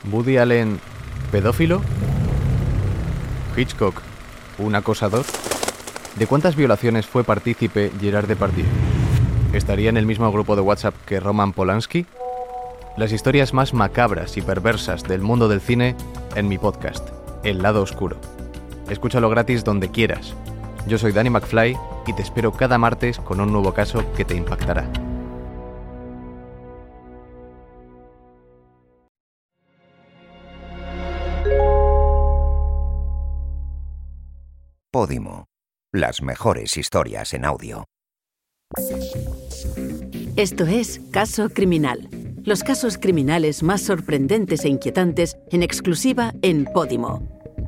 Woody Allen, ¿pedófilo? Hitchcock, ¿un acosador? ¿De cuántas violaciones fue partícipe Gerard Depardieu? ¿Estaría en el mismo grupo de WhatsApp que Roman Polanski? Las historias más macabras y perversas del mundo del cine en mi podcast, El Lado Oscuro. Escúchalo gratis donde quieras. Yo soy Danny McFly y te espero cada martes con un nuevo caso que te impactará. Podimo, las mejores historias en audio. Esto es Caso Criminal. Los casos criminales más sorprendentes e inquietantes en exclusiva en Podimo.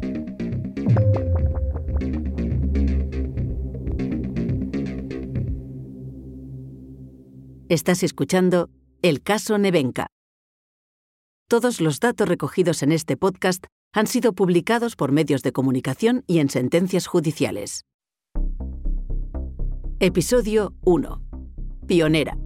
Estás escuchando El caso Nevenka. Todos los datos recogidos en este podcast han sido publicados por medios de comunicación y en sentencias judiciales. Episodio 1. Pionera.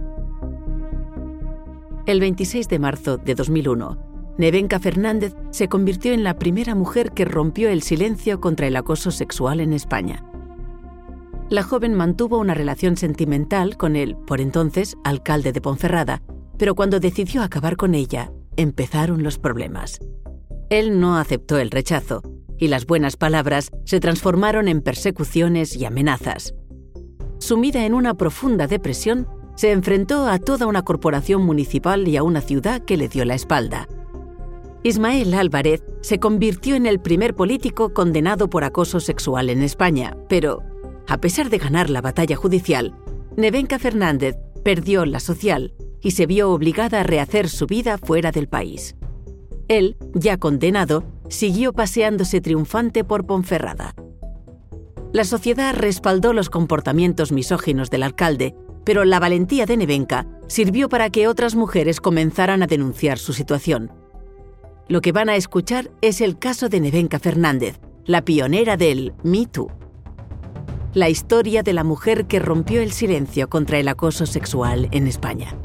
El 26 de marzo de 2001, Nevenka Fernández se convirtió en la primera mujer que rompió el silencio contra el acoso sexual en España. La joven mantuvo una relación sentimental con el, por entonces, alcalde de Ponferrada, pero cuando decidió acabar con ella, empezaron los problemas. Él no aceptó el rechazo, y las buenas palabras se transformaron en persecuciones y amenazas. Sumida en una profunda depresión, se enfrentó a toda una corporación municipal y a una ciudad que le dio la espalda. Ismael Álvarez se convirtió en el primer político condenado por acoso sexual en España, pero, a pesar de ganar la batalla judicial, Nevenka Fernández perdió la social y se vio obligada a rehacer su vida fuera del país. Él, ya condenado, siguió paseándose triunfante por Ponferrada. La sociedad respaldó los comportamientos misóginos del alcalde, pero la valentía de Nevenka sirvió para que otras mujeres comenzaran a denunciar su situación. Lo que van a escuchar es el caso de Nevenka Fernández, la pionera del Me Too. La historia de la mujer que rompió el silencio contra el acoso sexual en España.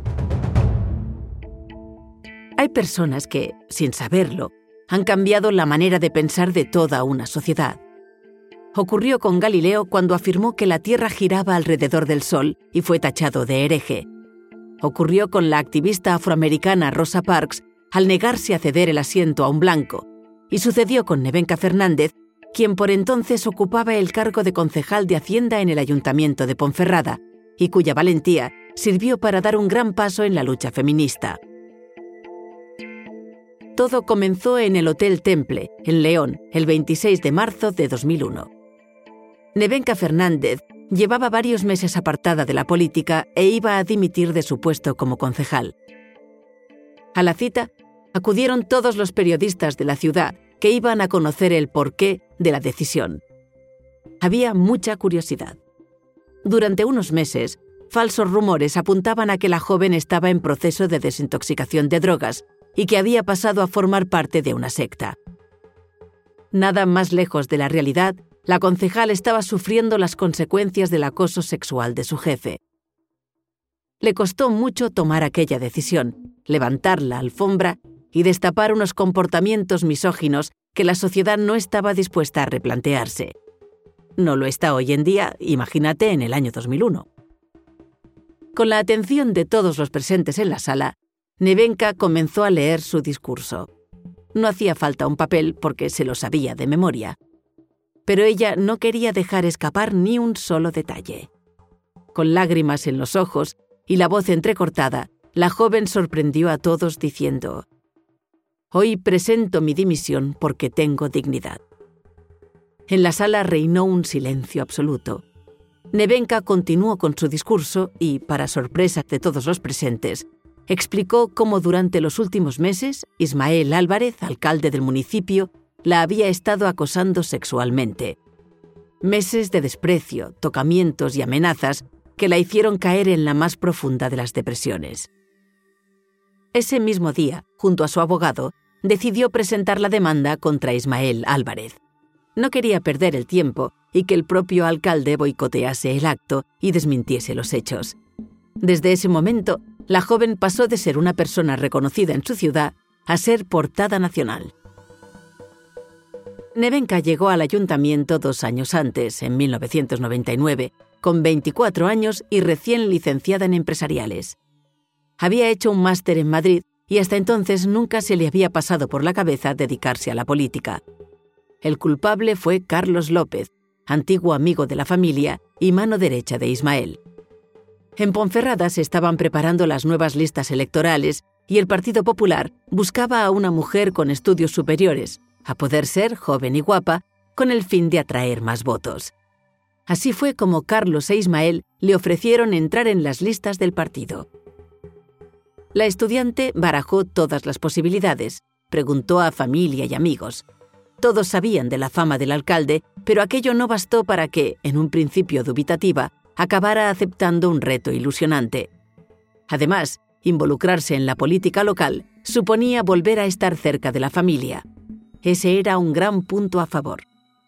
Hay personas que, sin saberlo, han cambiado la manera de pensar de toda una sociedad. Ocurrió con Galileo cuando afirmó que la Tierra giraba alrededor del Sol y fue tachado de hereje. Ocurrió con la activista afroamericana Rosa Parks al negarse a ceder el asiento a un blanco. Y sucedió con Nevenka Fernández, quien por entonces ocupaba el cargo de concejal de Hacienda en el Ayuntamiento de Ponferrada, y cuya valentía sirvió para dar un gran paso en la lucha feminista. Todo comenzó en el Hotel Temple, en León, el 26 de marzo de 2001. Nevenka Fernández llevaba varios meses apartada de la política e iba a dimitir de su puesto como concejal. A la cita acudieron todos los periodistas de la ciudad que iban a conocer el porqué de la decisión. Había mucha curiosidad. Durante unos meses, falsos rumores apuntaban a que la joven estaba en proceso de desintoxicación de drogas y que había pasado a formar parte de una secta. Nada más lejos de la realidad, la concejal estaba sufriendo las consecuencias del acoso sexual de su jefe. Le costó mucho tomar aquella decisión, levantar la alfombra y destapar unos comportamientos misóginos que la sociedad no estaba dispuesta a replantearse. No lo está hoy en día, imagínate en el año 2001. Con la atención de todos los presentes en la sala, Nevenka comenzó a leer su discurso. No hacía falta un papel porque se lo sabía de memoria. Pero ella no quería dejar escapar ni un solo detalle. Con lágrimas en los ojos y la voz entrecortada, la joven sorprendió a todos diciendo: «Hoy presento mi dimisión porque tengo dignidad». En la sala reinó un silencio absoluto. Nevenka continuó con su discurso y, para sorpresa de todos los presentes, explicó cómo durante los últimos meses Ismael Álvarez, alcalde del municipio, la había estado acosando sexualmente. Meses de desprecio, tocamientos y amenazas que la hicieron caer en la más profunda de las depresiones. Ese mismo día, junto a su abogado, decidió presentar la demanda contra Ismael Álvarez. No quería perder el tiempo y que el propio alcalde boicotease el acto y desmintiese los hechos. Desde ese momento, la joven pasó de ser una persona reconocida en su ciudad a ser portada nacional. Nevenka llegó al ayuntamiento 2 años antes, en 1999, con 24 años y recién licenciada en empresariales. Había hecho un máster en Madrid y hasta entonces nunca se le había pasado por la cabeza dedicarse a la política. El culpable fue Carlos López, antiguo amigo de la familia y mano derecha de Ismael. En Ponferrada se estaban preparando las nuevas listas electorales y el Partido Popular buscaba a una mujer con estudios superiores, a poder ser joven y guapa, con el fin de atraer más votos. Así fue como Carlos e Ismael le ofrecieron entrar en las listas del partido. La estudiante barajó todas las posibilidades, preguntó a familia y amigos. Todos sabían de la fama del alcalde, pero aquello no bastó para que, en un principio dubitativa, acabara aceptando un reto ilusionante. Además, involucrarse en la política local suponía volver a estar cerca de la familia. Ese era un gran punto a favor.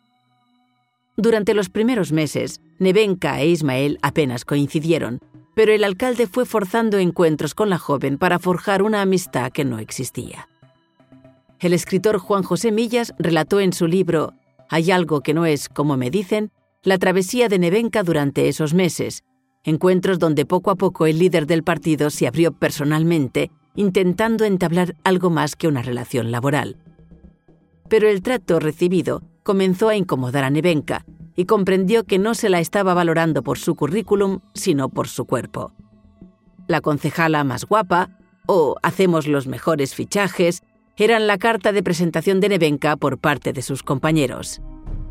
Durante los primeros meses, Nevenka e Ismael apenas coincidieron, pero el alcalde fue forzando encuentros con la joven para forjar una amistad que no existía. El escritor Juan José Millas relató en su libro «Hay algo que no es como me dicen» la travesía de Nevenka durante esos meses, encuentros donde poco a poco el líder del partido se abrió personalmente, intentando entablar algo más que una relación laboral. Pero el trato recibido comenzó a incomodar a Nevenka y comprendió que no se la estaba valorando por su currículum, sino por su cuerpo. La concejala más guapa o hacemos los mejores fichajes eran la carta de presentación de Nevenka por parte de sus compañeros.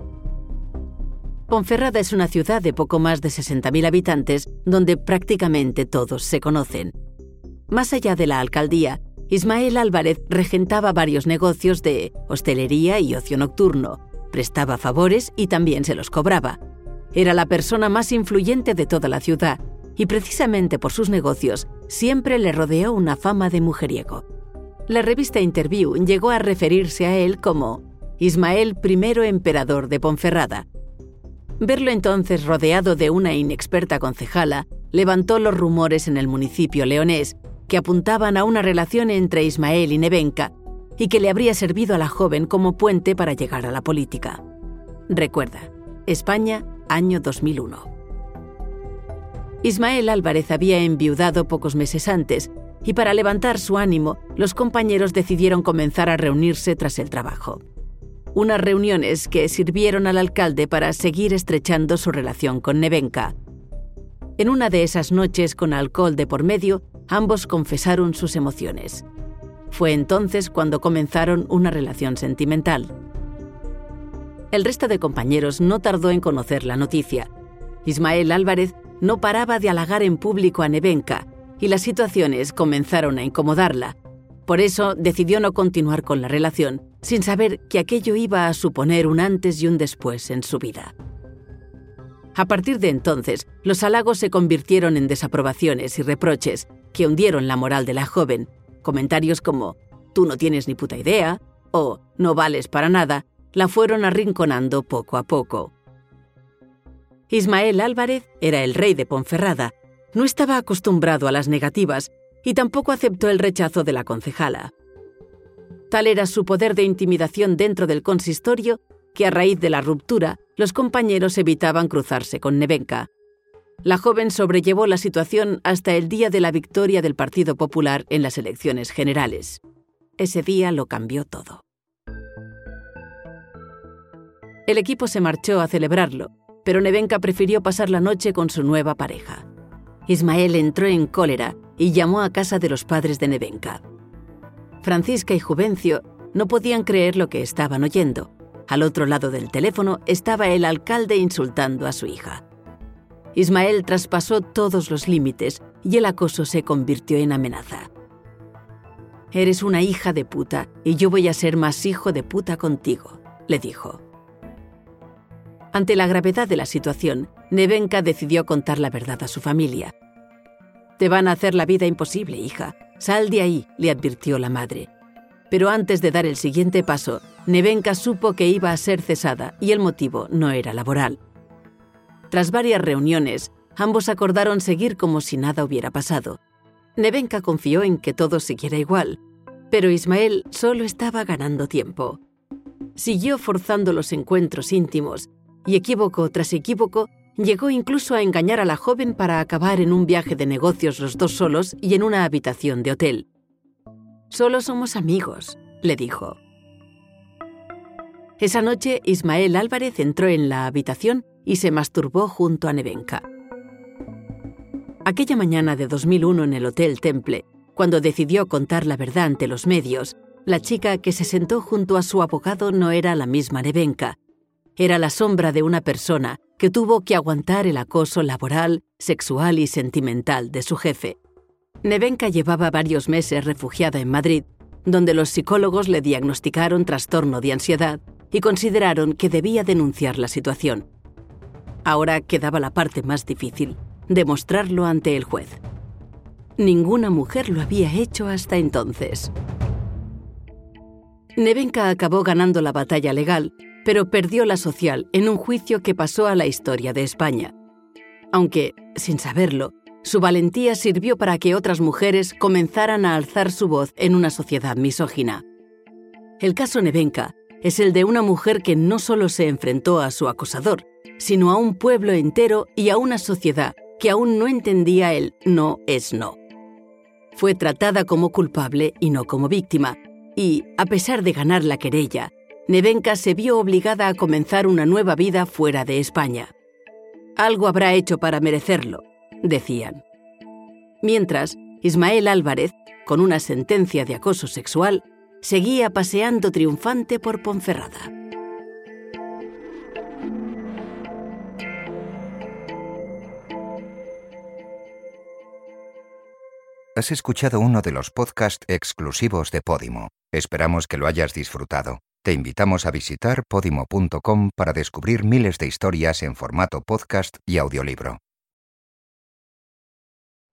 Ponferrada es una ciudad de poco más de 60.000 habitantes donde prácticamente todos se conocen. Más allá de la alcaldía, Ismael Álvarez regentaba varios negocios de hostelería y ocio nocturno, prestaba favores y también se los cobraba. Era la persona más influyente de toda la ciudad y precisamente por sus negocios siempre le rodeó una fama de mujeriego. La revista Interview llegó a referirse a él como Ismael I emperador de Ponferrada. Verlo entonces rodeado de una inexperta concejala levantó los rumores en el municipio leonés que apuntaban a una relación entre Ismael y Nevenka y que le habría servido a la joven como puente para llegar a la política. Recuerda, España, año 2001. Ismael Álvarez había enviudado pocos meses antes y para levantar su ánimo, los compañeros decidieron comenzar a reunirse tras el trabajo. Unas reuniones que sirvieron al alcalde para seguir estrechando su relación con Nevenka. En una de esas noches con alcohol de por medio, ambos confesaron sus emociones. Fue entonces cuando comenzaron una relación sentimental. El resto de compañeros no tardó en conocer la noticia. Ismael Álvarez no paraba de halagar en público a Nevenka y las situaciones comenzaron a incomodarla. Por eso decidió no continuar con la relación, sin saber que aquello iba a suponer un antes y un después en su vida. A partir de entonces, los halagos se convirtieron en desaprobaciones y reproches que hundieron la moral de la joven. Comentarios como «tú no tienes ni puta idea» o «no vales para nada» la fueron arrinconando poco a poco. Ismael Álvarez era el rey de Ponferrada. No estaba acostumbrado a las negativas y tampoco aceptó el rechazo de la concejala. Tal era su poder de intimidación dentro del consistorio que a raíz de la ruptura los compañeros evitaban cruzarse con Nevenka. La joven sobrellevó la situación hasta el día de la victoria del Partido Popular en las elecciones generales. Ese día lo cambió todo. El equipo se marchó a celebrarlo, pero Nevenka prefirió pasar la noche con su nueva pareja. Ismael entró en cólera y llamó a casa de los padres de Nevenka. Francisca y Juvencio no podían creer lo que estaban oyendo. Al otro lado del teléfono estaba el alcalde insultando a su hija. Ismael traspasó todos los límites y el acoso se convirtió en amenaza. «Eres una hija de puta y yo voy a ser más hijo de puta contigo», le dijo. Ante la gravedad de la situación, Nevenka decidió contar la verdad a su familia. «Te van a hacer la vida imposible, hija. Sal de ahí», le advirtió la madre. Pero antes de dar el siguiente paso, Nevenka supo que iba a ser cesada y el motivo no era laboral. Tras varias reuniones, ambos acordaron seguir como si nada hubiera pasado. Nevenka confió en que todo siguiera igual. Pero Ismael solo estaba ganando tiempo. Siguió forzando los encuentros íntimos y equívoco tras equívoco llegó incluso a engañar a la joven para acabar en un viaje de negocios los dos solos y en una habitación de hotel. «Solo somos amigos», le dijo. Esa noche, Ismael Álvarez entró en la habitación y se masturbó junto a Nevenka. Aquella mañana de 2001 en el Hotel Temple, cuando decidió contar la verdad ante los medios, la chica que se sentó junto a su abogado no era la misma Nevenka. Era la sombra de una persona que tuvo que aguantar el acoso laboral, sexual y sentimental de su jefe. Nevenka llevaba varios meses refugiada en Madrid, donde los psicólogos le diagnosticaron trastorno de ansiedad y consideraron que debía denunciar la situación. Ahora quedaba la parte más difícil, demostrarlo ante el juez. Ninguna mujer lo había hecho hasta entonces. Nevenka acabó ganando la batalla legal, pero perdió la social en un juicio que pasó a la historia de España. Aunque, sin saberlo, su valentía sirvió para que otras mujeres comenzaran a alzar su voz en una sociedad misógina. El caso Nevenka es el de una mujer que no solo se enfrentó a su acosador, sino a un pueblo entero y a una sociedad que aún no entendía el no es no. Fue tratada como culpable y no como víctima, y, a pesar de ganar la querella, Nevenka se vio obligada a comenzar una nueva vida fuera de España. Algo habrá hecho para merecerlo, decían. Mientras, Ismael Álvarez, con una sentencia de acoso sexual, seguía paseando triunfante por Ponferrada. Has escuchado uno de los podcasts exclusivos de Podimo. Esperamos que lo hayas disfrutado. Te invitamos a visitar podimo.com para descubrir miles de historias en formato podcast y audiolibro.